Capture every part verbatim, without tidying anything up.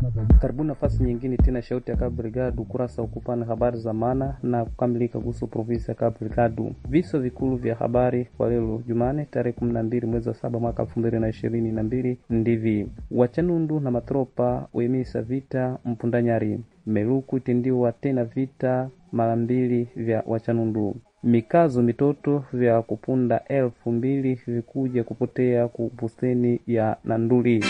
Karibuni nafasi nyingine tena Shauti ya Cabo Delgado, kurasa ukupana habari za maana na kukamilika kuhusu provinsi ya Cabo Delgado. Viso vikulu vya habari kwa leo Jumane tarehe kumi na mbili mwezi wa saba mwaka elfu mbili na ishirini na mbili ndivi: Wachanundu na matropa uemisa vita Mpundanyari. Meluku itendiwa tena vita mara mbili vya Wachanundu. Mikazo mitoto vya kupunda elfu mbili vikuja kupotea kupusteni ya Nanduli.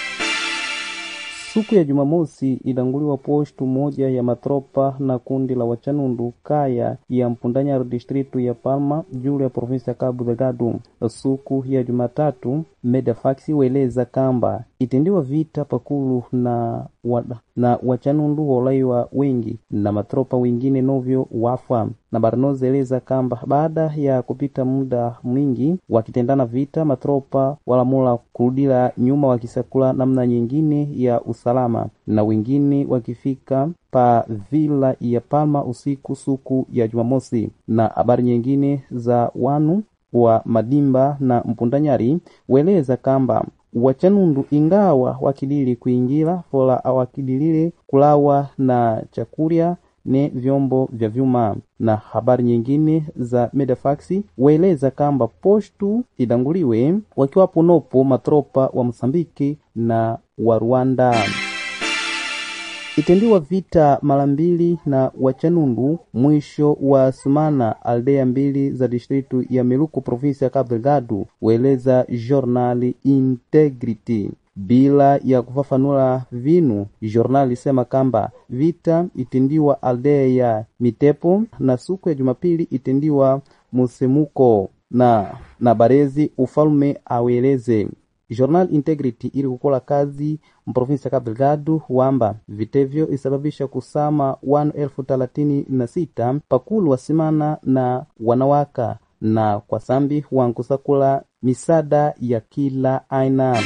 Siku ya Jumamosi ilanguliwa postu moja ya matropa na kundi la Wachanundu kaya ya Mpundanyari distritu ya Palma juu ya provinsi ya Cabo Delgado. Siku ya Jumatatu Medefaxi weleza kamba itendiwa vita pakulu na wada, na Wachanundu walaiwa wengi na matropa wengine novyo wafa. Na Barnoze eleza kamba baada ya kupita muda mwingi wakitendana vita, matropa walamula kurudila nyuma wakisakula namna nyingine ya usalama, na wengine wakifika pa vila ya Palma usiku suku ya Jumamosi. Na habari nyingine za wanu wa Madimba na Mpundanyari weleza kamba Wachanundu ingawa wakidili kuingira fola awakidilile kulawa na chakuria ne vyombo vya vyuma. Na habari nyingine za Medefaxi weleza kamba postu idanguliwe wakiwapo nopo matropa wa Msambiki na wa Rwanda. Itendiwa vita mara mbili na Wachanundu mwisho wa sumana aldea mbili za distritu ya Meluku provinsi ya Cabo Delgado, weleza Journal Integrity. Bila ya kufafanula vinu, Journal sema kamba vita itendiwa aldea ya Mitepo na suku ya Jumapili itendiwa Musemuko na na Barezi ufalume aweleze. Journal Integrity ili kukola kazi mprovinsi ya Cabo Delgado wamba vitevyo isababisha kusama wanu elfu talatini na sita pakulu wasimana na wanawaka na kwa sambi wankusakula misada ya kila aina.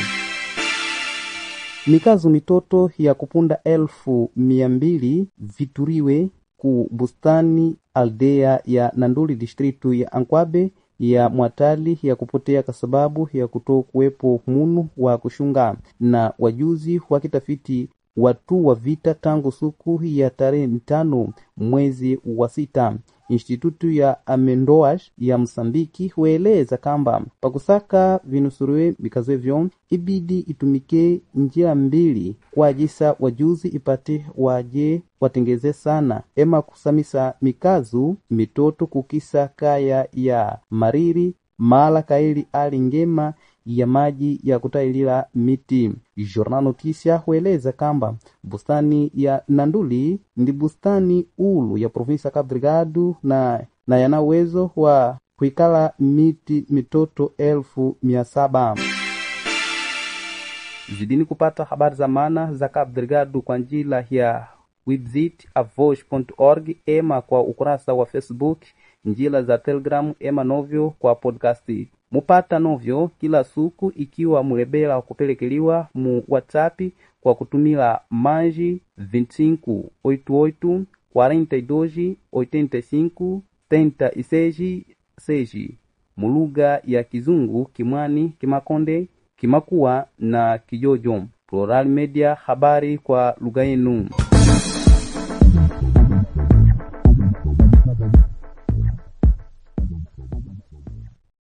Mikazo mitoto ya kupunda elfu miambili vituriwe ku bustani aldea ya Nanduli distritu ya Ankwabe ya Mwatali ya kupotea kwa sababu ya kuto kuwepo munu wa kushunga. Na wajuzi wakitafiti watu wa vita tangu suku ya tarehe tano mwezi wa sita. Institutu ya Amendoas ya Msambiki hueleza kamba pakusaka vinusuruwe mikazevyo ibidi itumike njia mbili kwa ajisa wajuzi ipate waje watengeze sana ema kusamisa mikazu mitoto kukisa kaya ya Mariri mala kaili alingema ya maji ya kutailila miti. Journal Noticia hueleza kamba bustani ya Nanduli ndi bustani ulu ya provinsi ya Cabo Delgado na, na yana uwezo wa kuikala miti mitoto elfu mia saba. Zidini kupata habari za maana za Cabo Delgado kwa njila ya website avosh dot org ema kwa ukurasa wa Facebook, njila za Telegram ema novyo kwa podcasti. Mupata novyo kila suku ikiwa mulebela kupelekeliwa mu WhatsApp kwa kutumila manji vinte e cinco oitenta e oito quarenta e dois oitenta e cinco trinta e seis seis muluga ya Kizungu, Kimwani, Kimakonde, Kimakua na Kijojo. Plural Media, habari kwa lugha yenu.